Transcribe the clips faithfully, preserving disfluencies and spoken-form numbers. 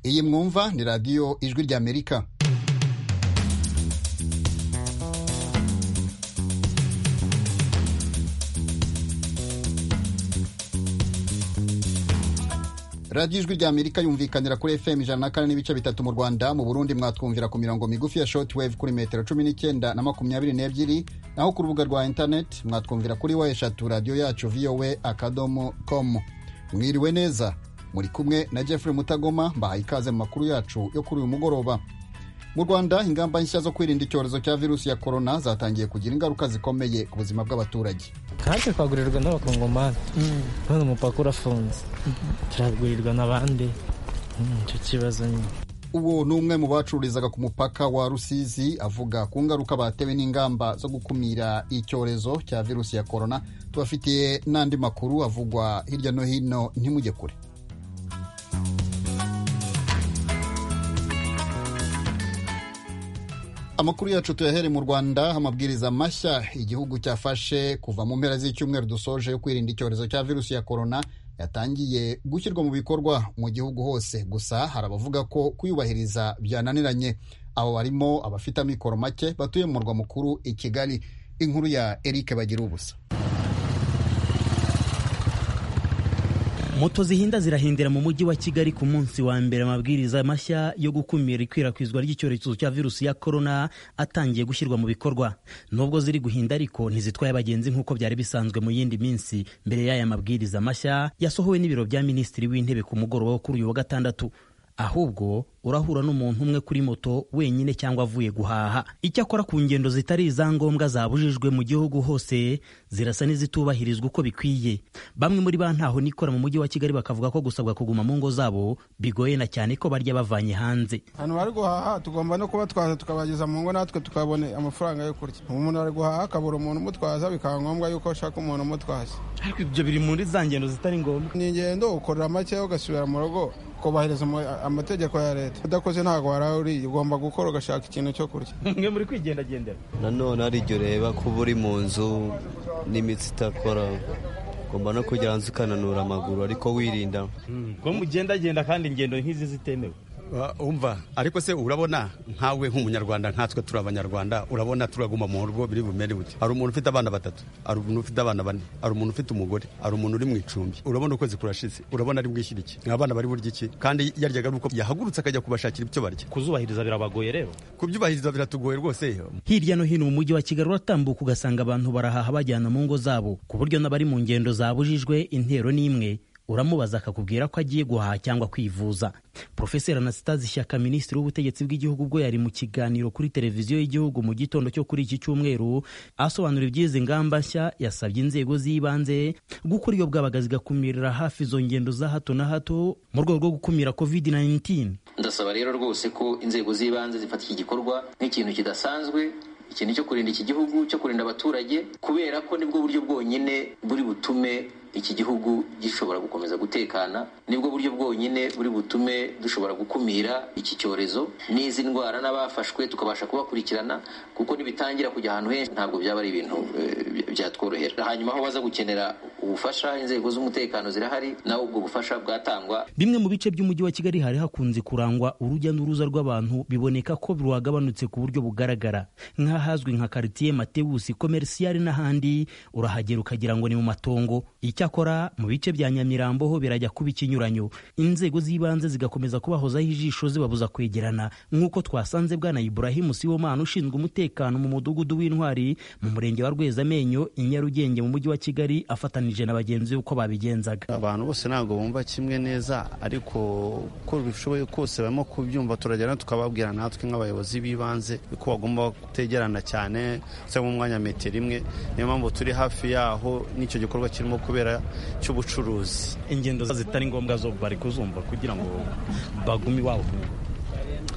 iyi mwumva ni radiyo ijwi ry'Amerika. radiyo ijwi ry'Amerika yumvikanira kuri F M ijana na kane n'ibice bitatu mu Rwanda. Mu Burundi mwatwumvira ku mirongo migufi ya shortwave kuri metero cumi n'icyenda na makumyabiri n'ebyiri, naho ku rubuga rwa internet mwatwumvira kuri wa eshatu radiyo yacu voa akadomo com. Mwiriwe neza, muri kumwe na Jeffrey Mutagoma, mbahaye ikaze mu makuru yacu yo kuri uyu mugoroba. Mu Rwanda, ingamba nshya zo kwirinda icyorezo cya virusi ya corona zatangiye kugira ingaruka zikomeye ku buzima bw'abaturage. Kandi twagurirwa n'abakongomani, none umupaka urafunze, turagurirwa n'abandi, icyo kibazo nyine. Uwo ni umwe mu bacururizaga ku mupaka wa Rusizi, avuga ku ngaruka batewe n'ingamba zo gukumira icyorezo cya virusi ya corona. Tubafitiye n'andi makuru avugwa hirya no hino, ntimujye kure. Amakuru yacu tuyahere mu Rwanda. Amabwiriza mashya igihugu cyafashe kuva mu mpera z'icyumweru dusoje yo kwirinda icyorezo cya virusi ya corona yatangiye gushyirwa mu bikorwa mu gihugu hose. Gusa hari abavuga ko kuyubahiriza byananiranye. Abo barimo abafite amikoro make batuye mu murwa mukuru i Kigali. Inkuru ya Eric Bagirubusa. Moto zihinda zirahindira mu mujyi wa Kigali ku munsi wa mbere. Amabwiriza mashya yo gukumira ikwirakwizwa ry'icyorezo cya virusi ya corona atangiye gushyirwa mu bikorwa. Nubwo ziri guhinda ariko ntizitwaye abagenzi nk'uko byari bisanzwe mu yindi minsi. Mbere y'aya mabwiriza mashya yasohowe n'ibiro bya Minisitiri w'Intebe ku mugoroba wo kuri uyu wa gatandatu. Ahubwo urahura n'umuntu umwe kuri moto wenyine cyangwa avuye guhaha. Icyakora ku ngendo zitari izangombwa zabujijwe mu gihugu hose zirasa n'izitubahirizwa uko bikwiye. Bamwe muri ba ntaho nikora mu mujyi wa Kigali bakavuga ko gusabwa kuguma mu ngo zabo bigoye na cyane ko barya bavanye hanze. Hano bari guhaha tugomba no kuba twaza tukabageza mu ngo natwe tukabone amafaranga yo kurya. Umuntu ari guhaha akabura umuntu umutwaza, bikaba ngombwa yuko ashaka umuntu umutwaza. Ariko ibyo biri muri za ngendo zitari ngombwa. Ni ingendo ukorera make ugasubira mu rugo kubahiriza amategeko ya leta. Udakoze ntago warari, ugomba gukora ugashaka ikintu cyo kurya. Mwe muri kwigendagendera. Nanone ari ryo reba kuba uri mu nzu n'imitsi itakora, ugomba no kujya hanze ukananura amaguru ariko wirinda. Ko mugendagenda kandi ingendo nk'izi zitemewe. Umva, ariko se urabona nkawe nk'umunyarwanda nkatwe turi abanyarwanda, urabona turaguma mu rugo biri bumere buti. Ari umuntu ufite abana batatu, ari umuntu ufite abana bane, ari umuntu ufite umugore, ari umuntu uri mu icumbi. Urabona ukwezi kurashize, urabona ari bwishyira iki? Abana bari burya iki? Kandi yaryaga uko yahagurutse akajya kubashakira ibyo barya. Kuzubahiriza birabagoye rero. Kubyubahiriza biratugoye rwose. Hirya no hino mu mujyi wa Kigali uratambuka ugasanga abantu barahaha bajyana mu ngo zabo, ku buryo n'abari mu ngendo zabujijwe intero n'imwe uramubaza akakubwira ko agiye guhaha cyangwa kwivuza. Professor Anastase Shyaka, Minisitiri w'Ubutegetsi bw'Igihugu, ubwo yari mu kiganiro kuri televiziyo y'igihugu mu gitondo cyo kuri iki cyumweru asobanura iby'izi ngamba nshya, yasabye inzego z'ibanze gukora iyo bwabaga zigakumirira hafi izo ngendo za hato na hato mu rwego rwo gukumira covid nineteen. Ndasaba rero rwose ko inzego z'ibanze zifata iki gikorwa nk'ikintu kidasanzwe, ikintu cyo kurinda iki gihugu, cyo kurinda abaturage, kubera ko nibwo buryo bwonyine buri butume iki gihugu gishobora gukomeza gutekana, nibwo buryo bwonyine buri butume dushobora gukumira iki cyorezo n'izi ndwara n'abafashwe tukabasha kubakurikirana, kuko nibitangira kujya ahantu henshi ntabwo byaba ari ibintu e, byatworohera. Hanyuma aho baza gukenera ubufasha, inzego z'umutekano zirahari, naho ubwo bufasha bwatangwa. Bimwe mu bice by'umujyi wa Kigali hari hakunze kurangwa urujya n'uruza rw'abantu, biboneka ko rwagabanutse ku buryo bugaragara. Nk'ahazwi nka quartier Matewusi commercial n'ahandi urahagera ukagira ngo ni mu matongo. Icyakora mu bice bya Nyamirambo ho birajya kuba ikinyuranyo. Inzego z'ibanze zigakomeza kubahozaho ijisho zibabuza kwegerana, nk'uko twasanze bwana Ibrahim Sibomana ushinzwe umutekano mu mudugudu w'Intwari mu murenge wa Rwezamenyo i Nyarugenge mu mujyi wa Kigali, afatanije na bagenzi uko babigenzaga. Abantu bose ntabwo bumva kimwe neza, ariko uko bishoboye kose barimo kubyumva, turagera tukababwira natwe nk'abayobozi b'ibanze ko bagomba kutegerana cyane, se mu mwanya metero imwe. Niyo mpamvu turi hafi yaho n'icyo gikorwa kirimo kubera cy'ubucuruzi. Ingendo zitari ngombwa zo bari kuzumva kugira ngo bagumi wabo.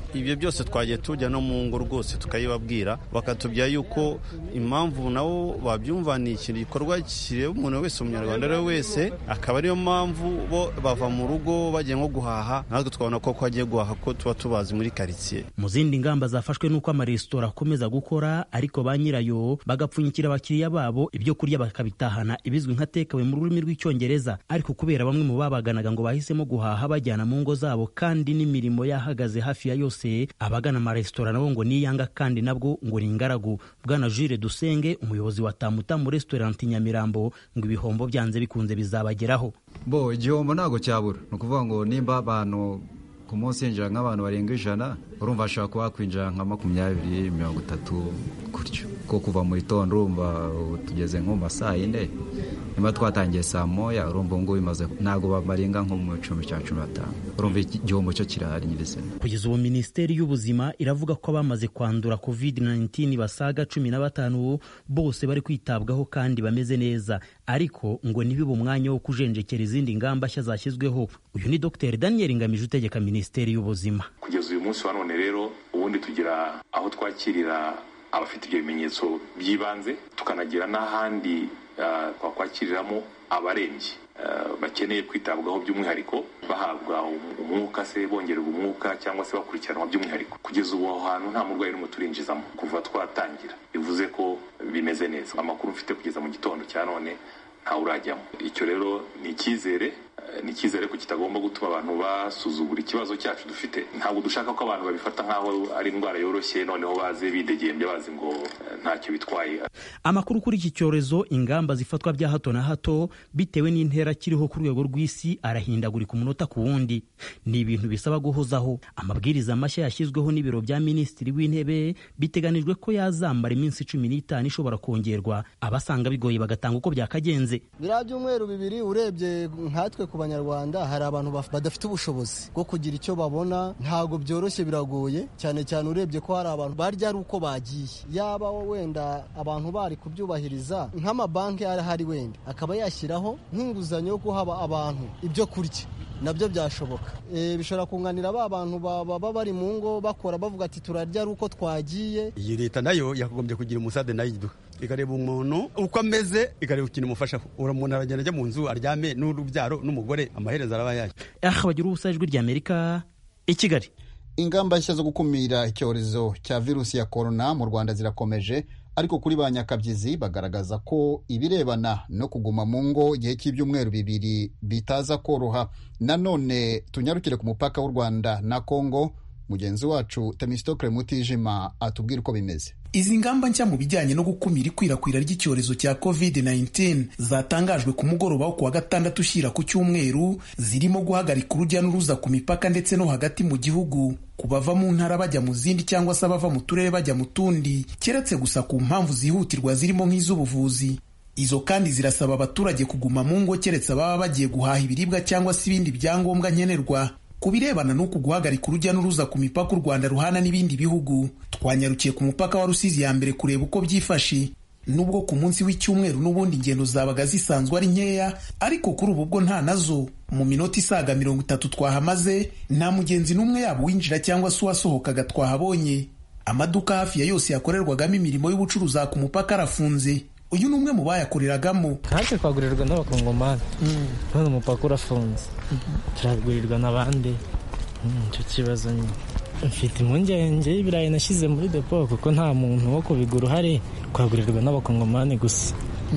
ibyo byose twagiye tujya no mu ngo rwose tukayibabwira bakatubwira yuko impamvu nabo babyumva ni ikintu gikorwa kireba umuntu wese umunyarwanda ari wese, akaba ariyo mpamvu bo bava mu rugo bagiye nko guhaha, natwe twabona ko agiye guhaha ko tuba tubazi muri karitsiye. Mu zindi ngamba zafashwe n'uko amaresitora akomeza gukora ariko ba nyirayo bagapfunyikira abakiriya babo ibyo kurya bakabitahana ibizwi nka takeaway mu rurimi rw'icyongereza, ariko kubera bamwe mu babaganaga ngo bahisemo guhaha bajyana mu ngo zabo kandi n'imirimo yahagaze hafi ya yose, abagana amaresitora nabo ngo niyanga kandi nabwo ngo ni ingaragu. Bwana Jules Dusenge umuyobozi wa Tamutamu Restaurant Nyamirambo ngo ibihombo byanze bikunze bizabageraho. Bo igihombo ntago cyabura, ni ukuvuga ngo nimba abantu ku munsi yinjira nk'abantu barenga ijana, urumva ashobora kuba kwinjira nka makumyabiri mirongo itatu gutyo, ko kuva mu gitondo urumva tugeze nko mu masaa yine, niba twatangiye saa moya urumva ngo bimaze ntago bamarenga nko mu icumi cya cumi na batanu, urumva igihombo cyo kirahari nyirizina. Kugeza ubu Minisiteri y'Ubuzima iravuga ko abamaze kwandura covid nineteen basaga cumi na batanu bose bari kwitabwaho kandi bameze neza, ariko ngo nibibe umwanya wo kujenjekera izindi ngamba nshya zashyizweho. Uyu ni Dr Daniel Ngamije utegeka Minisiteri y'Ubuzima. Kugeza uyu munsi wa none rero ubundi tugira aho twakirira abafite ibyo bimenyetso by'ibanze, tukanagira n'ahandi uh, twakwakiriramo abarembye uh, bakeneye kwitabwaho by'umwihariko, bahabwa umwuka se bongererwa umwuka cyangwa se bakurikiranwa by'umwihariko. Kugeza ubu aho hantu nta murwayi n'umwe turinjizamo kuva twatangira, bivuze ko bimeze neza. Amakuru mfite kugeza mu gitondo cya none nta urajyamo. Icyo rero ni icyizere, ni icyizere ko kitagomba gutuma abantu basuzugura ikibazo cyacu dufite. Ntabwo dushaka ko abantu babifata nk'aho ari indwara yoroshye noneho baze bidegembye bazi ngo ntacyo bitwaye. Amakuru kuri iki cyorezo, ingamba zifatwa bya hato na hato bitewe n'intera kiriho ku rwego rw'isi arahindagurika umunota ku wundi. Ni ibintu bisaba guhozaho. Amabwiriza mashya yashyizweho n'ibiro bya Minisitiri w'Intebe biteganijwe ko yazambara iminsi cumi n'itanu ishobora kongerwa, abasanga bigoye bagatanga uko byakagenze. Biriya byumweru bibiri urebye nkatwe ku Banyarwanda hari abantu badafite ubushobozi bwo kugira icyo babona, ntago byoroshye, biragoye cyane cyane urebye ko hari abantu barya ari uko bagiye. Yaba wenda abantu bari kubyubahiriza nk'amabanki arahari, wenda akaba yashyiraho nk'inguzanyo yo guha abantu ibyo kurya, nabyo byashoboka. E, bishobora kunganira ba bantu baba bari mu ngo bakora bavuga ati turarya ari uko twagiye. Iyi leta nayo yakagombye kugira umusade nayo iduha, ikareba umuntu uko ameze, ikareba ikintu umufashaho. Umuntu aragenda ajya mu nzu aryame n'urubyaro n'umugore, amaherezo araba yaje. Aha bagira ubusa ijwi rya Amerika i Kigali. Ingamba nshya zo gukumira icyorezo cya virusi ya corona mu Rwanda zirakomeje, ariko kuri ba nyakabyizi bagaragaza ko ibirebana no kuguma mu ngo igihe cy'ibyumweru bibiri bitaza koroha. Nanone tunyarukire ku mupaka w'u Rwanda na Kongo, mugenzi wacu Temistokle Mutijima atubwira uko bimeze. Izi ngamba nshya mu bijyanye no gukumira ikwirakwira ry'icyorezo cya covid nineteen zatangajwe ku mugoroba wo kuwa gatandatu ushyira ku cyumweru, zirimo guhagarika urujya n'uruza ku mipaka ndetse no hagati mu gihugu, ku bava mu ntara bajya mu zindi cyangwa se abava mu turere bajya mu tundi, keretse gusa ku mpamvu zihutirwa zirimo nk'iz'ubuvuzi. Izo kandi zirasaba abaturage kuguma mu ngo keretse ababa bagiye guhaha ibiribwa cyangwa se ibindi byangombwa nkenerwa. Ku birebana n'uku guhagarika urujya n'uruza ku mipaka u Rwanda ruhana n'ibindi bihugu, twanyarukiye ku mupaka wa Rusizi ya mbere kureba uko byifashe. Nubwo ku munsi w'icyumweru n'ubundi ingendo zabaga zisanzwe ari nkeya, ariko kuri ubu bwo nta nazo. Mu minota isaga mirongo itatu twahamaze, nta mugenzi n'umwe yaba winjira cyangwa se uwasohokaga twahabonye. Amaduka hafi ya yose yakorerwagamo imirimo y'ubucuruzi ku mupaka arafunze. Uyu ni umwe mu bayakoreragamo. Natwe twagurirwa n'abakongomani, none umupaka urafunze, turagurirwa n'abandi. Icyo kibazo nyine mfite impungenge y'ibirayi nashyize muri depo kuko nta muntu wo kubigura uhari, twagurirwa n'abakongomani gusa.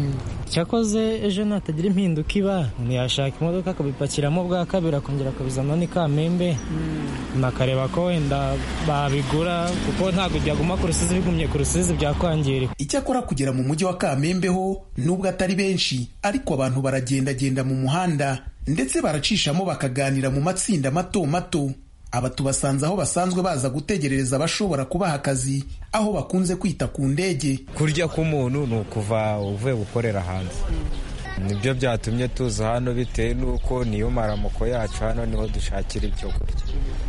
Cyakoze ejo natagira impinduka iba, ntiyashaka imodoka akabipakiramo bwa kabiri akongera akabizana ni Kamembe, nakareba ko wenda babigura kuko ntabwo byaguma ku Rusizi, bigumye ku Rusizi byakwangirika. Icyakora kugera mu mujyi wa Kamembe ho nubwo atari benshi, ariko abantu baragendagenda mu muhanda ndetse baracishamo bakaganira mu matsinda mato mato. Aba tubasanze aho basanzwe baza gutegerereza abashobora kubaha akazi, aho bakunze kwita ku ndege. Kurya k'umuntu ni ukuva uvuye gukorera hanze, nibyo byatumye tuza hano bitewe n'uko niyo maramuko yacu hano niho dushakira ibyo kurya.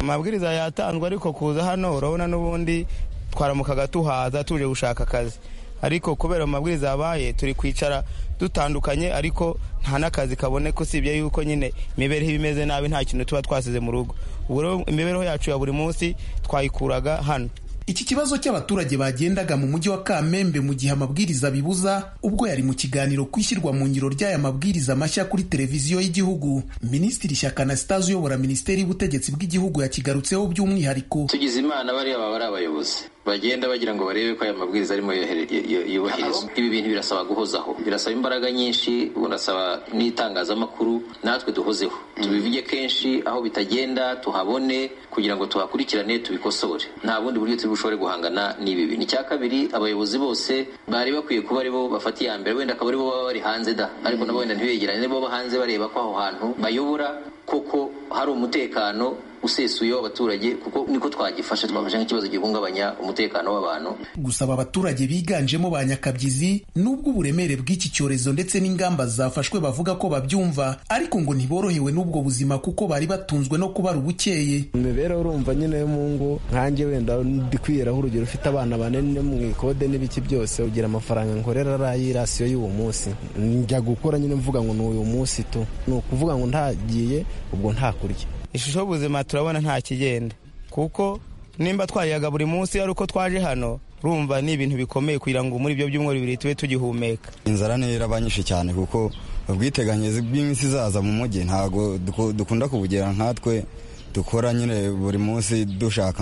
Amabwiriza yatanzwe, ariko kuza hano urabona n'ubundi twaramukaga tuhaza tuje gushaka akazi, ariko kubera amabwiriza yabaye turi kwicara dutandukanye ariko nta n'akazi kaboneka usibye yuko nyine imibereho imeze nabi nta kintu tuba twasize mu rugo. Ubu rero imibereho yacu ya buri munsi twayikuraga hano. Iki kibazo cy'abaturage bagendaga mu mujyi wa Kamembe mu gihe amabwiriza bibuza, ubwo yari mu kiganiro kwishyirwa mu ngiro ry'aya mabwiriza mashya kuri televiziyo y'igihugu, Minisitiri Shyaka Anastase uyobora Minisiteri y'Ubutegetsi bw'Igihugu yakigarutseho by'umwihariko. Tugize Imana bariya baba ari abayobozi bagenda bagira ngo barebe ko aya mabwiriza arimo yubahirizwa. Ibi bintu birasaba guhozaho, birasaba imbaraga nyinshi, birasaba n'itangazamakuru natwe duhozeho, tubivuge kenshi, aho bitagenda tuhabone kugira ngo tuhakurikirane tubikosore. Nta bundi buryo turi bushobore guhangana n'ibi bintu. Icya kabiri, abayobozi bose bari bakwiye kuba aribo bafata iya mbere, wenda akaba aribo baba bari hanze da, ariko nabo wenda ntibegerane, bo hanze bareba ko aho hantu bayobora koko hari umutekano usesuye w'abaturage, kuko niko twagifashe twafashe nk'ikibazo gihungabanya umutekano w'abantu. Gusaba abaturage biganjemo ba nyakabyizi nubwo uburemere bw'iki cyorezo ndetse n'ingamba zafashwe bavuga ko babyumva, ariko ngo ntiborohewe n'ubwo buzima kuko bari batunzwe no kubara ubukeye. Imibereho urumva nyine yo mu ngo, nkanjye wenda ndi kwiyeraho urugero ufite abana banene mu ikode n'ibiki byose, ugira amafaranga nkorera rayirasiyo y'uwo munsi, njya gukora nyine mvuga ngo ni uyu munsi tu, ni ukuvuga ngo ntagiye ubwo nta kurya. Ishusho y'ubuzima turabona nta kigenda, kuko nimba twariyaga buri munsi ari uko twaje hano, rumva ni ibintu bikomeye kugira ngo muri ibyo byumweru bibiri tube tugihumeka. Inzara ni irabanyishe cyane kuko ubwiteganyirize bw'iminsi izaza mu mujyi ntago dukunda kubugera, nkatwe dukora nyine buri munsi dushaka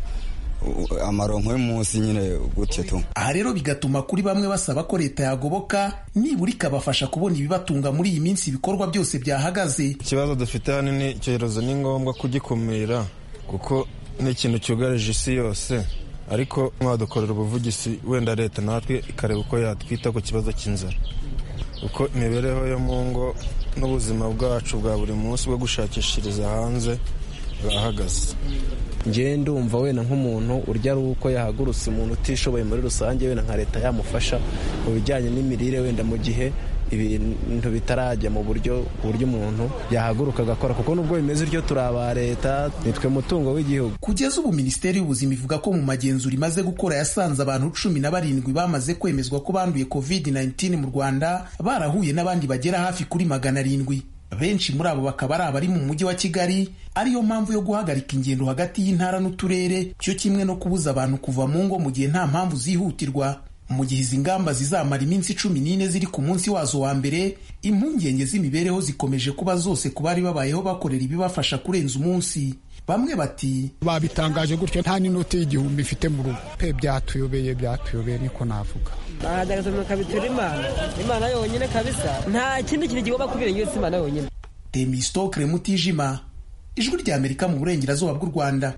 amaronko y'umunsi nyine gutyo tu. Aha rero bigatuma kuri bamwe basaba ko leta yagoboka nibura ikabafasha kubona ibibatunga muri iyi minsi ibikorwa byose byahagaze. Ikibazo dufite hano ni icyorezo, ni ngombwa kugikumira kuko ni ikintu cyugarije isi yose, ariko mwadukorera ubuvugizi wenda leta natwe ikareba uko yatwita ku kibazo cy'inzara, uko imibereho yo mu ngo n'ubuzima bwacu bwa buri munsi bwo gushakishiriza hanze bwahagaze. Ngewe ndumva wenda nk'umuntu urya ari uko yahagurutse, umuntu utishoboye muri rusange, wenda nka leta yamufasha mu bijyanye n'imirire, wenda mu gihe ibintu bitarajya mu buryo ku buryo umuntu yahaguruka agakora, kuko nubwo bimeze utyo turi aba leta, nitwe mutungo w'igihugu. Kugeza ubu Minisiteri y'Ubuzima ivuga ko mu magenzura imaze gukora yasanze abantu cumi na barindwi bamaze kwemezwa ko banduye covid nineteen mu Rwanda, barahuye n'abandi bagera hafi kuri magana arindwi. Benshi muri abo bakaba ari abari mu mujyi wa Kigali, ariyo mpamvu yo guhagarika ingendo hagati y'intara n'uturere, cyo kimwe no kubuza abantu kuva mu ngo mu gihe nta mpamvu zihutirwa. Mu gihe izi ngamba zizamara iminsi cumi n'ine ziri ku munsi wazo wa mbere, impungenge z'imibereho zikomeje kuba zose ku bari babayeho bakorera ibibafasha kurenza umunsi. Bamwe bati babitangaje gutyo nta n'inoti y'igihumbi mfite mu rugo pe, byatuyobeye byatuyobeye niko navuga. Bahagaze mu kabitura Imana, Imana yonyine kabisa, nta kindi kintu kigomba kubira yose Imana yonyine. Temistokre Mutijima, Ijwi rya Amerika mu burengerazuba bw'u Rwanda.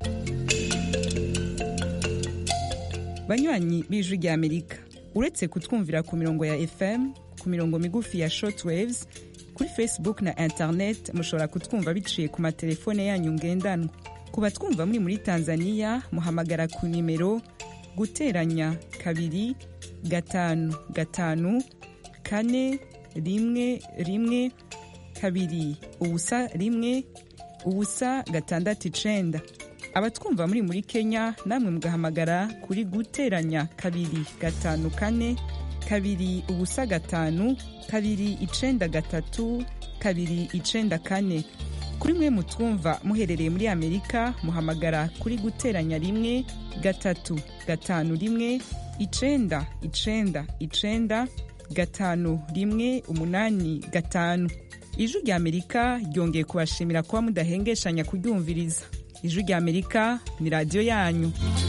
Banywanyi b'Ijwi rya Amerika, uretse kutwumvira ku mirongo ya F M, ku mirongo migufi ya shortwaves, kuri Facebook na internet mushobora kutwumva biciye ku matelefone yanyu ngendanwa. Ku batwumva muri muri Tanzania muhamagara ku nimero guteranya kabiri gatanu gatanu kane rimwe rimwe kabiri ubusa rimwe ubusa gatandatu icenda. Abatwumva muri muri Kenya namwe mugahamagara kuri guteranya kabiri gatanu kane kabiri ubusa gatanu kabiri icenda gatatu kabiri icenda kane. Kuri mwe mutwumva muherereye muri Amerika muhamagara kuri guteranya rimwe gatatu gatanu rimwe icenda icenda icenda gatanu rimwe umunani gatanu. Ijwi rya Amerika ryongeye kubashimira kuba mudahengeshanya kuryumviriza. Ijwi rya Amerika ni radio yanyu.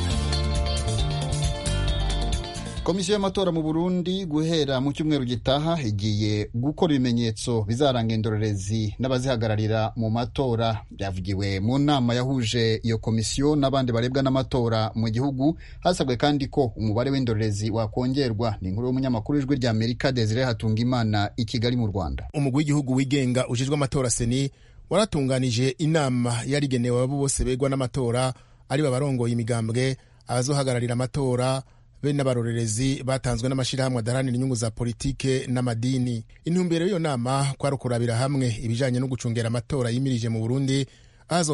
Komisiyo y'amatora mu Burundi guhera mu cyumweru gitaha igiye gukora ibimenyetso bizaranga indorerezi n'abazihagararira mu matora. Byavugiwe mu nama yahuje iyo komisiyo n'abandi barebwa n'amatora mu gihugu. Hasabwe kandi ko umubare w'indorerezi wakongerwa. Ni inkuru y'umunyamakuru w'Ijwi rya Amerika Desire Hatungimana i Kigali mu Rwanda. Umugwi w'igihugu wigenga ujejwe amatora Seni waratunganije inama yarigenewe abo bose begwa n'amatora, ari babarongoye imigambwe, abazohagararira amatora be n'abarorerezi batanzwe n'amashirahamwe adaharanira inyungu za politike n'amadini. Intumbero y'iyo nama kwari ukurabira hamwe ibijanye no gucungera amatora yimirije mu Burundi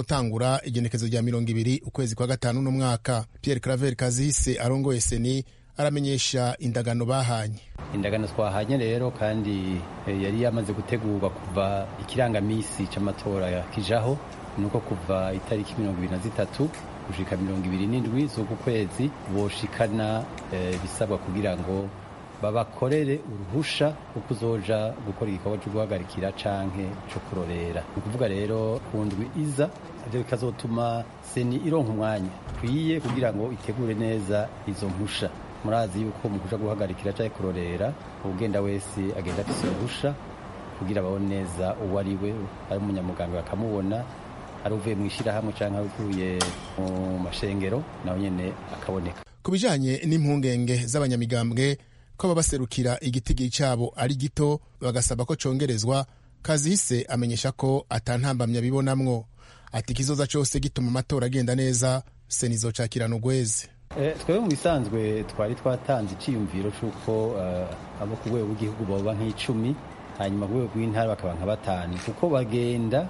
azotangura igenekezo rya mirongo ibiri ukwezi kwa gatanu n'umwaka. Pierre Claver Kazihise arongoye Seni aramenyesha indagano bahanye. Indagano twahanye rero kandi yari yamaze gutegurwa kuva ikirangamisi c'amatora kijaho, nuko kuva itariki mirongo ibiri na zitatu gushika mirongo ibiri n'indwi z'uku kwezi boshikana bisabwa kugira ngo babakorere uruhusha uko uzoja gukora igikorwa cyo guhagarikira canke cyo kurorera. Ni ukuvuga rero ku ndwi iza ivyo bikazotuma seni ironka umwanya kwiye kugira ngo itegure neza izo mpusha. Murazi yuko mu kuja guhagarikira canke kurorera ugenda wese agenda afise uruhusha kugira babone neza uwo ari we, ari umunyamuganga bakamubona, ari uvuye mu ishirahamwe canke avuye mu mashengero nawe nyene akaboneka. Ku bijanye n'impungenge z'abanyamigambwe ko babaserukira igitigiri cyabo ari gito bagasaba ko congerezwa, Kazihise amenyesha ko atantambamya bibonamwo, ati kizoza cyose gituma amatora agenda neza seni izocakirana ugweze. Eh, twebwe mu bisanzwe twari twatanze iciyumviro c'uko uh, abo ku rwego rw'igihugu boba nk'icumi, hanyuma ku rwego rw'intara bakaba nka batanu, kuko bagenda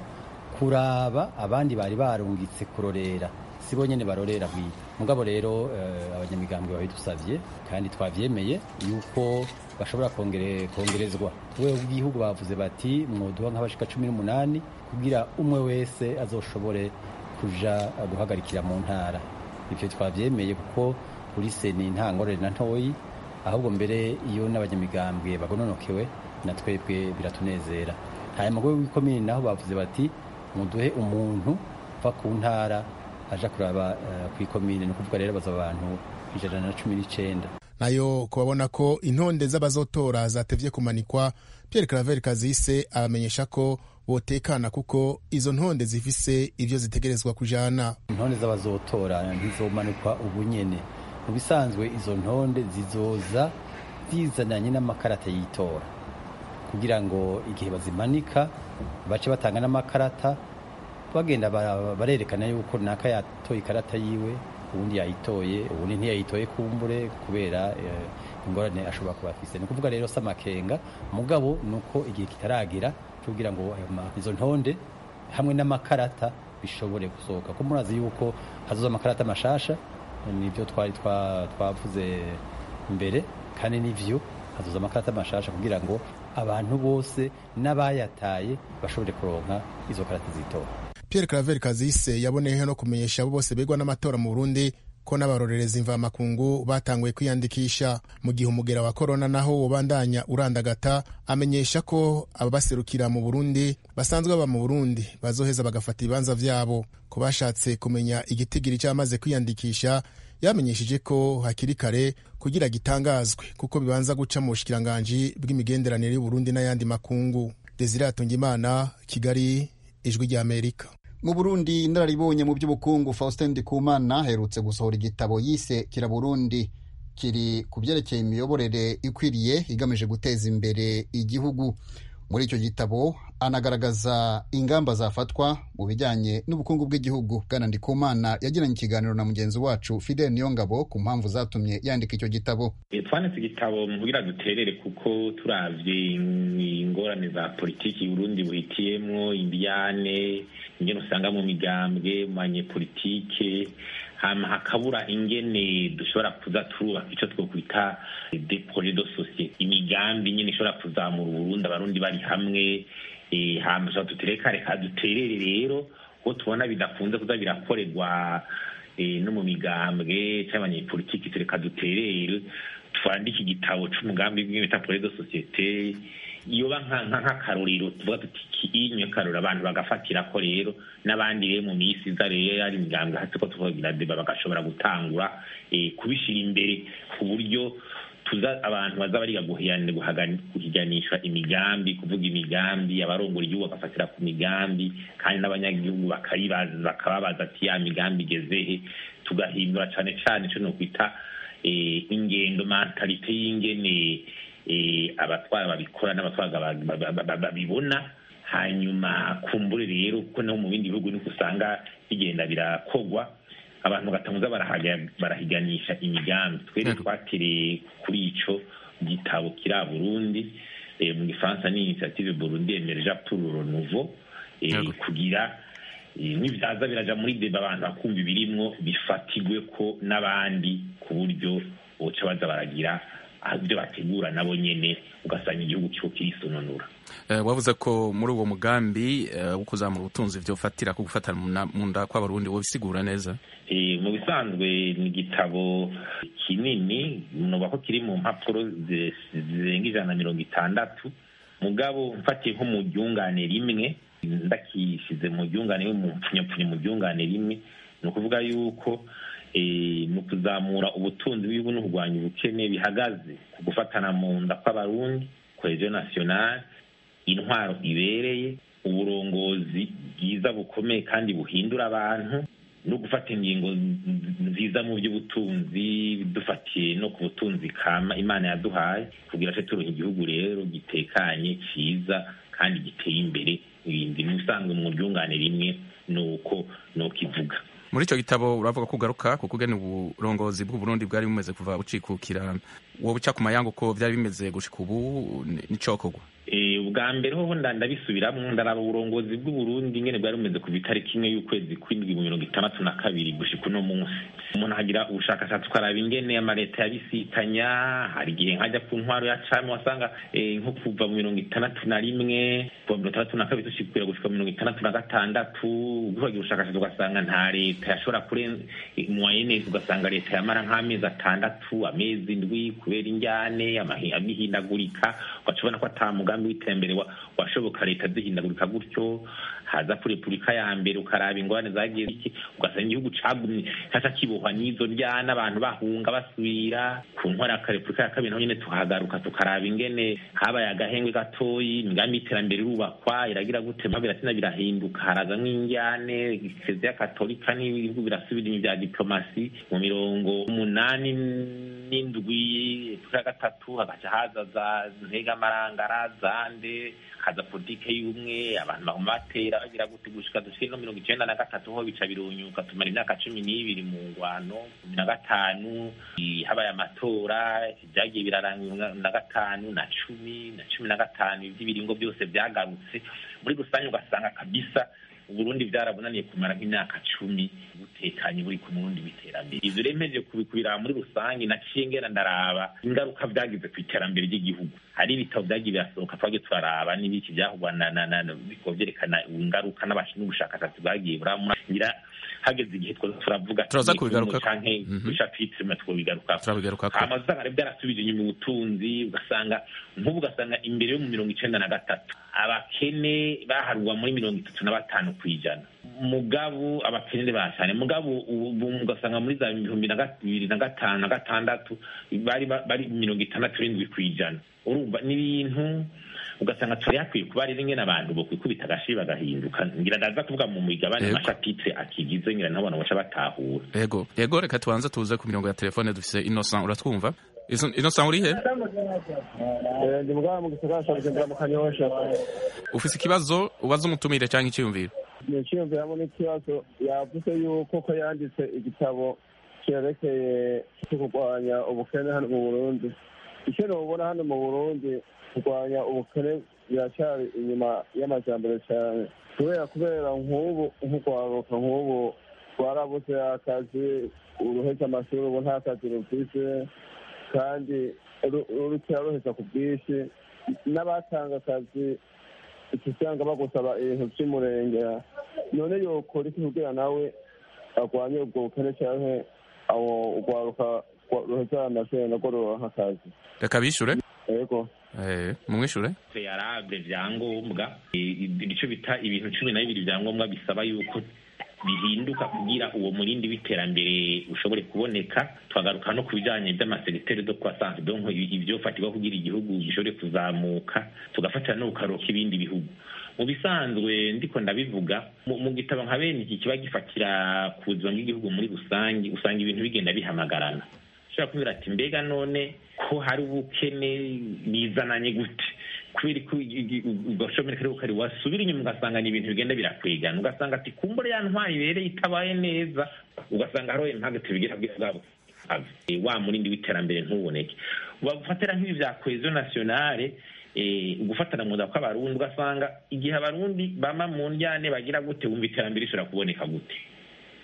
kuraba abandi bari barungitse kurorera, si bo nyene barorera bwite. Mugabo rero uh, abanyamigambwe babidusavye kandi twavyemeye yuko bashobora kongere kongerezwa. Ku rwego rw'igihugu bavuze bati mwoduha nk'abashika cumi n'umunani kugira umwe wese azoshobore kuja guhagarikira mu ntara. Ivyo twavyemeye kuko kuri seni nta ngorane na ntoyi, ahubwo mbere iyo n'abanyamigambwe bagononokewe na twebwe biratunezera. Hanyuma rwego rw'ikomine naho bavuze bati muduhe umuntu va ku ntara aja kuraba uh, kw'ikomine, ni ukuvuga rero baza abantu ijana na cumi n'icenda. Nayo kubabona ko intonde z'abazotora zatevye kumanikwa, Pierre Claver Kazihise abamenyesha ko botekana kuko izo ntonde zifise ivyo zitegerezwa kujana. Intonde z'abazotora ntizomanikwa ubu nyene. Mu bisanzwe izo ntonde zizoza zizananye n'amakarata y'itora kugira ngo igihe bazimanika bace batanga n'amakarata, bagenda barerekana yuko naka yatoye ikarata yiwe, ubundi yayitoye, ubundi ntiyayitoye kumbure kubera eh, ingorane ashobora kuba afise. Ni ukuvuga rero samakenga mugabo nuko igihe kitaragira kugira ngo izo ntonde hamwe n'amakarata bishobore gusohoka, ko murazi yuko hazoza amakarata mashasha, nivyo twari twavuze mbere, kandi nivyo hazoza amakarata mashasha kugira ngo abantu bose n'abayataye bashobore kuronka izo karata zitora. Pierre Claver Kazihise yaboneyeho no kumenyesha abo bose begwa n'amatora mu Burundi ko n'abarorerezi mvamakungu batanguye kwiyandikisha. Mu gihe umugera wa korona naho wobandanya urandagata, amenyesha ko ababaserukira mu Burundi basanzwe baba mu Burundi bazoheza bagafata ibibanza vyabo. Ko bashatse kumenya igitigiri cyamaze kwiyandikisha, yamenyesheje ko hakiri kare kugira gitangazwe kuko bibanza guca mu bushikiranganje bw'imigenderanire y'u Burundi n'ayandi makungu. Desire Atungimana, Kigali, Ijwi rya Amerika. Mu Burundi, inararibonye mu by'ubukungu Faustin Ndikumana herutse gusohora igitabo yise Kira Burundi, kiri ku byerekeye imiyoborere ikwiriye igamije guteza imbere igihugu. Muri icyo gitabo anagaragaza ingamba zafatwa mu bijyanye n'ubukungu bw'igihugu. Bwana Ndikumana yagiranye ikiganiro na mugenzi wacu Fidel Niyongabo ku mpamvu zatumye yandika icyo gitabo. Twanditse igitabo kugira duterere kuko turavye ingorane za politiki y'Uburundi buhitiyemwo, imbyane, ingene usanga mu migambwe, mu banyepolitike, hama hakabura ingene dushobora kuza turubaka icyo twokwita des projets de société, imigambi nyene ishobora kuzamura Uburundi abarundi bari hamwe. E, hama tutereka reka duterere rero ko tubona bidakunze kuza birakorerwa e, no mu migambwe cy'abanyepolitiki, tureka duterere twandike igitabo c'umugambi bw'ibita projet de société yoba nk'akarorero tuvuga tuti inyo karora abantu bagafatira ko rero n'abandi rero mu misi iza rero ari imigambwe hasi ko tuvugira deba bagashobora gutangura e, kubishira imbere ku buryo tuza abantu baza bariga guhiganisha imigambi, kuvuga imigambi, abarongora igihugu bagafatira ku migambi, kandi n'abanyagihugu bakayibaza bakababaza ati ya migambi igezehe, tugahindura cane cane ico no kwita e, ingendo mentalite y'ingene e, abatwara babikora n'abatwara babibona. Hanyuma kumbure rero kuko no mu bindi bihugu niko usanga bigenda birakogwa, abantu gatanguza barahiganisha imigambi. Twere twatereye kuri ico gitabo Kira Burundi, e, mu Gifaransa ni Initiative Burundi Emergent pour le Renouveau, e, kugira e, n'ivyaza biraja muri deba abantu bakumva ibirimwo bifatigwe ko n'abandi ku buryo boca baza baragira ibyo bategura nabo nyene ugasanga igihugu cyo kirisononura. Wavuze ko muri uwo mugambi wo kuzamura ubutunzi vyofatira ku gufatana mu nda kw'abarundi wo bisigura neza? Mu bisanzwe ni igitabo kinini noba ko kiri mu mpapuro zirenga ijana na mirongo itandatu, mugabo mfatiye nko mu ryungane rimwe ndakishize mu ryungane mu mpfunyapfunya mu ryungane rimwe ni ukuvuga yuko mu kuzamura ubutunzi bw'igihugu no kurwanya ubukene bihagaze ku gufatana mu nda kw'abarundi, cohesion nationale, intwaro ibereye, uburongozi bwiza bukomeye kandi buhindura abantu, no gufata ingingo nziza mu by'ubutunzi dufatiye no ku butunzi kama Imana yaduhaye kugira ngo turonke igihugu rero gitekanye ciza kandi giteye imbere. Ibindi musanzwe mu ryungane rimwe nuko no kivuga. Muri ico gitabo uravuga kugaruka ku kugena uburongozi bw'u Burundi bwari bumeze kuva bucikukira, wo buca ku mayango ko byari bimeze gushika ubu n'icokogwa. Eh ubwa mbere ho ndandabisubiramwe ndaraba uburongozi bw'u Burundi ngene bwari bumeze ku bitariki kimwe y'ukwezi kw'indwi mu mirongo itandatu na kabiri gushika no munsi. Umuntu hagira ubushakashatsi twaraba ingene amareta yabisitanya, hari igihe nkajya ku ntwaro ya cami wasanga nko kuva mu mirongo itandatu na rimwe kuva mirongo itandatu na kabiri tushikira gushika mu mirongo itandatu na gatandatu, ugiye ubushakashatsi ugasanga nta leta yashobora kurenza moyenne, ugasanga leta yamara nk'amezi atandatu amezi indwi kubera injyane amihindagurika, ugacubona ko ata mugambi w'iterambere washoboka leta zihindagurika gutyo. Haza kuri Repubulika ya mbere ukaraba ingorane zagiye iki, ugasanga igihugu cagumye hata kibohwa n'izo ryana abantu bahunga basubira ku ntwara ya Repubulika ya kabiri, naho nyene tuhagaruka tukaraba ingene habaye agahengwe gatoyi, imigambi y'iterambere irubakwa iragira gute mabiratina birahinduka, haraza nk'injyane Eklezia Katolika n'ibihugu birasubira inyuma bya diplomasi mu mirongo umunani n'indwi ya gatatu hagaca haza za ntega marangara zande, haza politike y'ubumwe abantu baguma batera bagira gute gushika dushika no mirongo icenda na gatatu ho bica birunyuka tumara imyaka cumi n'ibiri mu ngwano, cumi na gatanu habaye amatora vyagiye biraranga na gatanu na cumi na cumi na gatanu ivy'ibiringo byose vyagarutse. Muri rusange ugasanga kabisa Uburundi byarabunaniye kumara nk'imyaka cumi butekanye buri ku Burundi biterambere. Ivyo remeje kubikubira muri rusange naciye ngera ndaraba ingaruka vyagize ku iterambere ry'igihugu. Hari ibitabo vyagiye birasohoka twage turaraba n'ibiki byahubana na biko vyerekana ingaruka n'abashinzwe ubushakashatsi bwagiye buramugira hageze igihe turavuga turaza kubigaruka canke chapitre metwo bigaruka turabigaruka amazanga byarasubije inyuma ubutunzi, ugasanga nk'ubu ugasanga imbere yo mu mirongo icenda na gatatu abakene baharwa muri mirongo itatu na batanu kwijana, mugabo abakene bashane mugabo ugasanga muri za ibihumbi na bibiri na gatanu na gatandatu bari bari mirongo itandatu n'indwi kwijana. Urumva n'ibintu ugasanga twari yakwiye kuba rero ingene abantu bo kwikubita agashi bagahinduka. Ngira ndaza kuvuga mu migabane amashapitre akigize ngira nabona baca batahura. Yego yego reka tubanza tuze ku mirongo ya telefone dufise Innocent, uratwumva? Innocent uri he? Eh ndi mugaba mu gisagara cya Bujumbura mu Kanyosha. Ufise ikibazo ubaza umutumire cyangwa icyiyumviro? Ni icyiyumviro hamwe n'ikibazo yavuze yuko ko yanditse igitabo cyerekeye kurwanya ubukene hano mu Burundi. Icyo nubona hano mu Burundi kurwanya ubukene biracyari inyuma y'amajyambere cyane, kubera kubera nk'ubu nk'urwaruka nk'ubu rwarabuze akazi, uruheza amashuri ubu nta kazi rufise kandi rukira ruheza ku bwinshi, n'abatanga akazi usanga bagusaba ibintu by'umurenge. None yokora iki kugira nawe arwanye ubwo bukene cyane aho urwaruka ruheza amashuri narwo ruronka akazi? Reka bishure. Yego. Eh, mumwishure? Yarabye vyangombwa ibico bita ibintu cumi na bibiri vyangombwa bisaba yuko bihinduka kugira uwo murindi w'iterambere ushobore kuboneka. Twagaruka no kubijanye by'amasegitere do croissance, donc ivyo fatirwa kugira igihugu gishobore kuzamuka, tugafatira no ukaroka ibindi bihugu. Mu bisanzwe ndiko ndabivuga mu gitabo nka bene iki kiba gifatira ku buzima bw'igihugu muri rusange, usanga ibintu bigenda bihamagarana. Shaka kubira ati mbega none ko hari ubukene bizananye gute, kubera ko ugashomera kare ukari wasubira inyuma ugasanga ni ibintu bigenda birakwegana, ugasanga ati kumbure ya ntwari ibereye itabaye neza, ugasanga haro impanga tubigira bwabo wa murindi w'iterambere ntuboneke. Bafatira nk'ibi vya cohesion nationale eh ugufatana mu ndako abarundi, ugasanga igihe abarundi bama mu njyane bagira gute wumva iterambere ishobora kuboneka gute.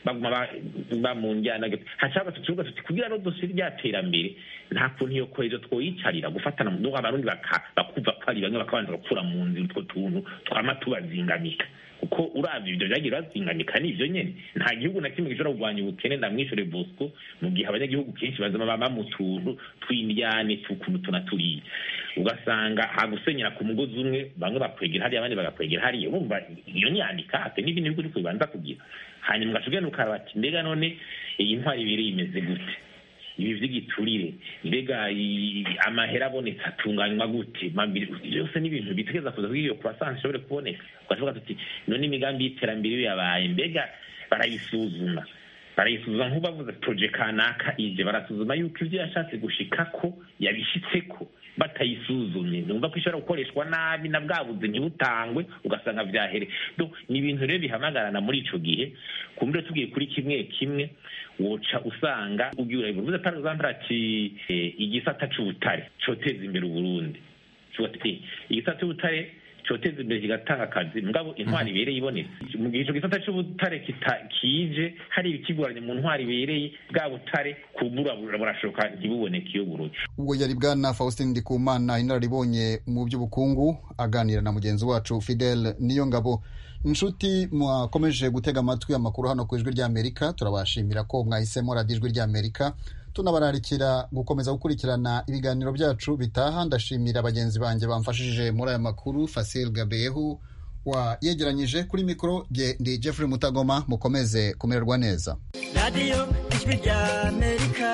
baguma bamunjyana hashaka tuvuga tuti kugira no dosiri ryaterambere nta kuntu iyo kwejo twoyicarira gufatana mu abarundi bakuva kwari bamwe bakabanza gukura mu nzi utwo tuntu twama tubazingamika kuko uravye ibyo byagira bazingamika n'ivyo nyene nta gihugu na kimwe gishobora kugwanya ubukene ndamwishure Bosco mu gihe abanyagihugu kenshi bazama baba mu tuntu tw'indyane tukuntu tunaturiye ugasanga hagusenyera ku mugozi umwe bamwe bakwegera hariya abandi bagakwegera hariya urumva iyo ni handicap n'ibintu byo kubanza kugira hanyuma ugashobora ukarabati mbega none iyi ntwari ibiri imeze gute ibi vy'igiturire mbega amahera abonetse atunganywa gute byose ni ibintu bitegeza kuza kuri iyo croissance ishobore kuboneka ugashoboka tuti none imigambi y'iterambere yabaye mbega barayisuzuma barayisuzuma nk'ubavuze project kanaka ije barasuzuma yuko ivyo yashatse gushikako yabishitseko batayisuzumye numva ko ishobora gukoreshwa nabi na bwabuze ntibutangwe ugasanga vyahere do ni ibintu rero bihamagarana muri ico gihe kumbure tugiye kuri kimwe kimwe woca usanga ugiye bivuze par exemple ati igisata c'ubutare coteza imbere uburundi cyote igisata c'ubutare coteza imbere kigatanga akazi mugabo intwari ibereye ibonetse mu gihe ico gisata c'ubutare kije hari ikigoranye mu ntwari ibereye bwa butare kubura burashoka ntibuboneke iyo burundi ubwo yari bwana Faustin Ndikumana inararibonye mu by'ubukungu aganira na mugenzi wacu Fidel Niyongabo. Inshuti mwakomeje gutega amatwi amakuru hano ku Ijwi ry'Amerika, turabashimira ko mwahisemo radiyo Ijwi ry'Amerika, tunabararikira gukomeza gukurikirana ibiganiro byacu bitaha. Ndashimira bagenzi banjye bamfashije muri aya makuru, Fasil Gabehu wa yegeranyije kuri mikoro, ndi Jeffrey Mutagoma. Mukomeze kumererwa neza. radiyo Ijwi ry'Amerika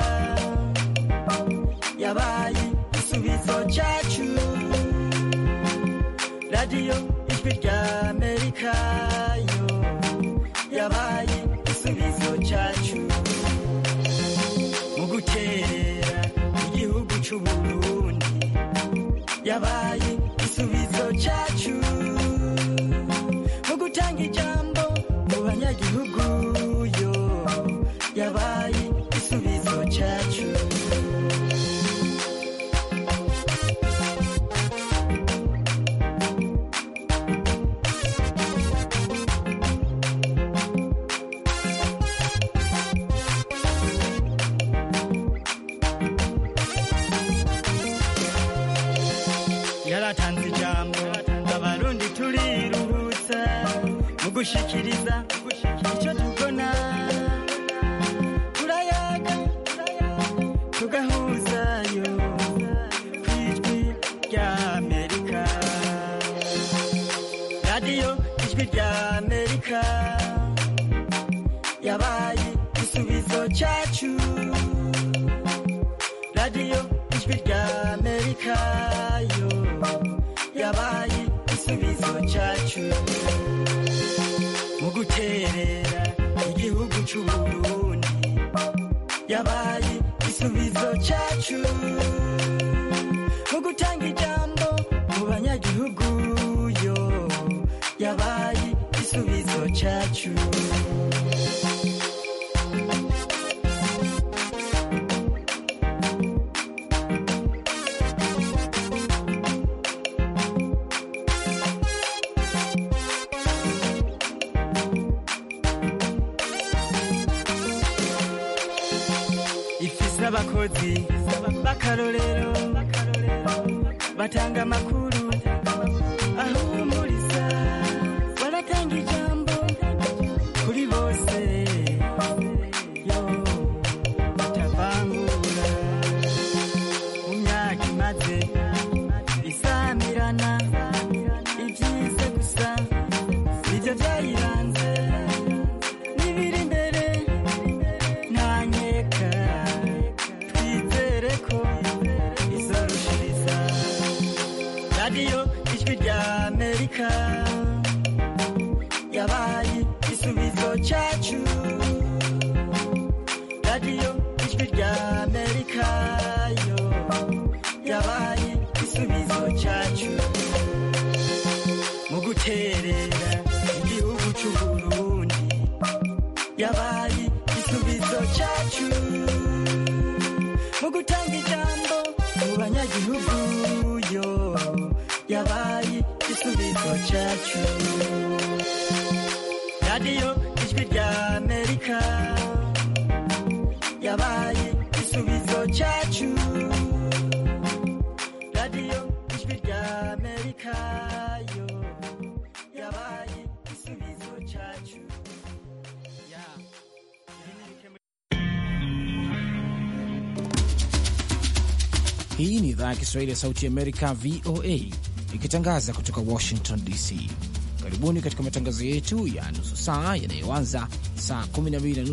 yabaye igisubizo cyacu, radiyo Ijwi ry'Amerika yo yabaye igisubizo cyacu mu guterera igihugu cy'u Burundi, yabaye igisubizo cyacu mu gutanga ijambo mu banyagihugu yo yabaye igisubizo cyacu. Yaratanze ijambo abarundi turiruhutsa mu gushikiriza icyo tubona, turayaga tugahuzayo ku Ijwi ry'Amerika, radiyo Ijwi ry'Amerika yabaye igisubizo cyacu, radiyo Ijwi ry'Amerika yo yabaye igisubizo cyacu mu guterera igihugu cy'u Burundi, yabaye igisubizo cyacu mu gutanga ijambo mu banyagihugu yo yabaye igisubizo cyacu. Abakozi b'akarorero batanga amakuru ahumuriza, baratanga ijambo kuri bose yo batavangura, mu myaka imaze isamirana ibyiza gusa nibyo byayiranze, n'ibiri imbere nta nkeka radiyo Ijwi ry'Amerika yabaye igisubizo cyacu, radiyo Ijwi ry'Amerika yo yabaye igisubizo cyacu mu guterera igihugu cy'u Burundi, yabaye igisubizo cyacu mu gutanga ijambo mu banyagihugu yo yabaye igisubizo cyacu, radiyo ijwi rya Amerika yabaye igisubizo cyacu radiyo ijwi rya Amerika yo yabaye igisubizo cyacu. Hii ni idhaa ya Kiswahili ya Sauti ya Amerika, V O A, ikitangaza kutoka Washington D C. Karibuni katika matangazo yetu ya nusu saa yanayoanza saa kumi na mbili